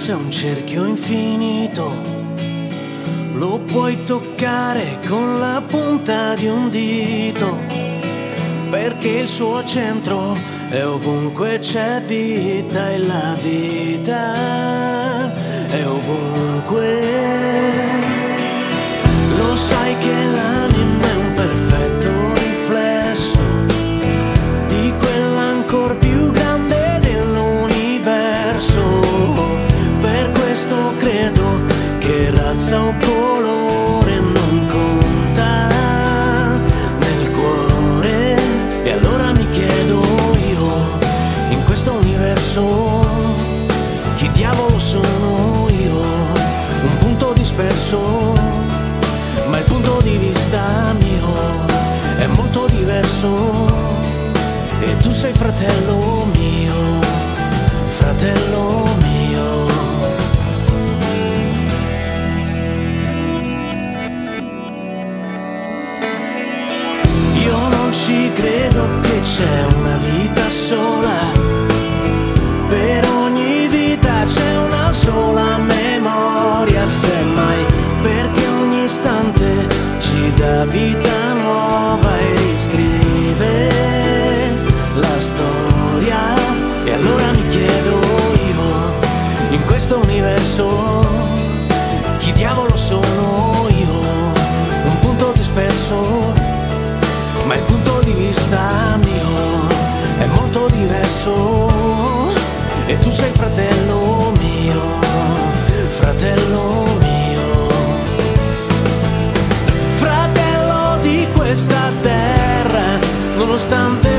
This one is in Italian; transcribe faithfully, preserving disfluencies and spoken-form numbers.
è un cerchio infinito, lo puoi toccare con la punta di un dito, perché il suo centro è ovunque c'è vita e la vita è ovunque. Lo sai che l'anima è un perfetto riflesso di quella ancor più grande dell'universo. Per questo credo che razza o colore non conta nel cuore. E allora mi chiedo io, in questo universo, chi diavolo sono io? Un punto disperso, ma il punto di vista mio è molto diverso. E tu sei fratello mio, fratello mio. Io non ci credo che c'è una vita sola, per ogni vita c'è una sola memoria, semmai perché ogni istante ci dà vita nuova e riscrive la storia. E allora mi chiedo io, in questo universo, chi diavolo sono io? Un punto disperso, ma il punto di vista mio è molto diverso. E tu sei fratello mio, fratello mio, fratello di questa terra, nonostante